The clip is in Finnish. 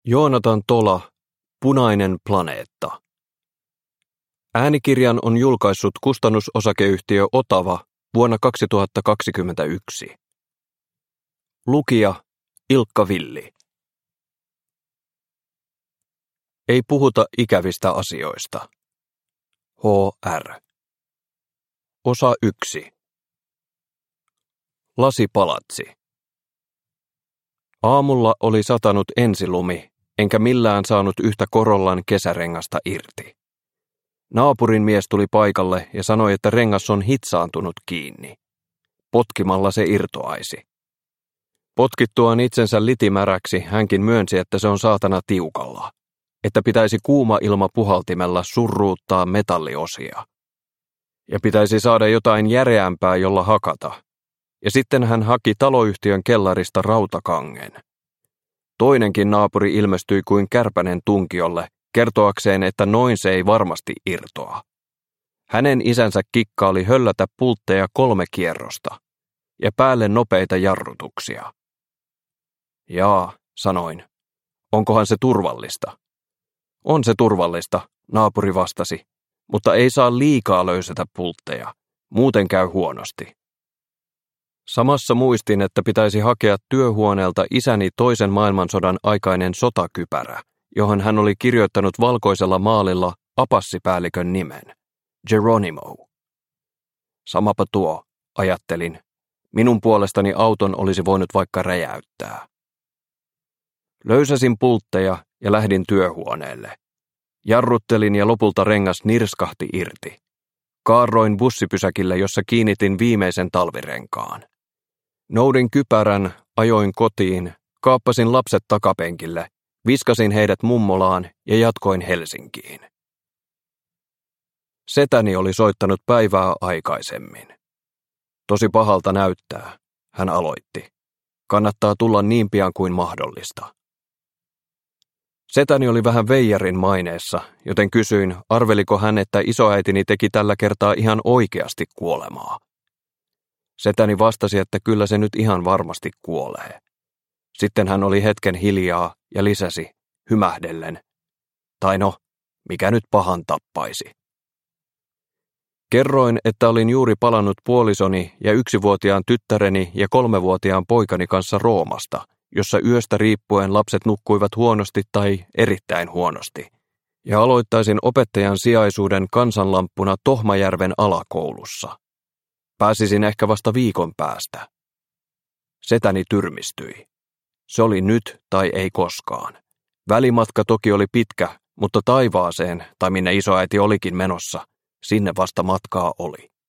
Joonatan Tola, Punainen planeetta. Äänikirjan on julkaissut kustannusosakeyhtiö Otava vuonna 2021. Lukija Ilkka Villi. Ei puhuta ikävistä asioista. H.R. Osa 1. Lasipalatsi. Aamulla oli satanut ensilumi, enkä millään saanut yhtä korollan kesärengasta irti. Naapurin mies tuli paikalle ja sanoi, että rengas on hitsaantunut kiinni. Potkimalla se irtoaisi. Potkittuaan itsensä litimäräksi hänkin myönsi, että se on saatana tiukalla, että pitäisi kuuma ilma puhaltimella surruuttaa metalliosia. Ja pitäisi saada jotain järeämpää, jolla hakata. Ja sitten hän haki taloyhtiön kellarista rautakangen. Toinenkin naapuri ilmestyi kuin kärpänen tunkiolle, kertoakseen, että noin se ei varmasti irtoa. Hänen isänsä kikkaili höllätä pultteja 3 kierrosta, ja päälle nopeita jarrutuksia. Jaa, sanoin. Onkohan se turvallista? On se turvallista, naapuri vastasi, mutta ei saa liikaa löysätä pultteja, muuten käy huonosti. Samassa muistin, että pitäisi hakea työhuoneelta isäni toisen maailmansodan aikainen sotakypärä, johon hän oli kirjoittanut valkoisella maalilla apassipäällikön nimen, Geronimo. Samapa tuo, ajattelin. Minun puolestani auton olisi voinut vaikka räjäyttää. Löysäsin pultteja ja lähdin työhuoneelle. Jarruttelin ja lopulta rengas nirskahti irti. Kaarroin bussipysäkille, jossa kiinnitin viimeisen talvirenkaan. Noudin kypärän, ajoin kotiin, kaappasin lapset takapenkille, viskasin heidät mummolaan ja jatkoin Helsinkiin. Setäni oli soittanut päivää aikaisemmin. Tosi pahalta näyttää, hän aloitti. Kannattaa tulla niin pian kuin mahdollista. Setäni oli vähän veijarin maineessa, joten kysyin, arveliko hän, että isoäitini teki tällä kertaa ihan oikeasti kuolemaa. Setäni vastasi, että kyllä se nyt ihan varmasti kuolee. Sitten hän oli hetken hiljaa ja lisäsi, hymähdellen. Tai no, mikä nyt pahan tappaisi. Kerroin, että olin juuri palannut puolisoni ja 1-vuotiaan tyttäreni ja 3-vuotiaan poikani kanssa Roomasta, jossa yöstä riippuen lapset nukkuivat huonosti tai erittäin huonosti, ja aloittaisin opettajan sijaisuuden kansanlamppuna Tohmajärven alakoulussa. Pääsisin ehkä vasta viikon päästä. Setäni tyrmistyi. Se oli nyt tai ei koskaan. Välimatka toki oli pitkä, mutta taivaaseen, tai minne isoäiti olikin menossa, sinne vasta matkaa oli.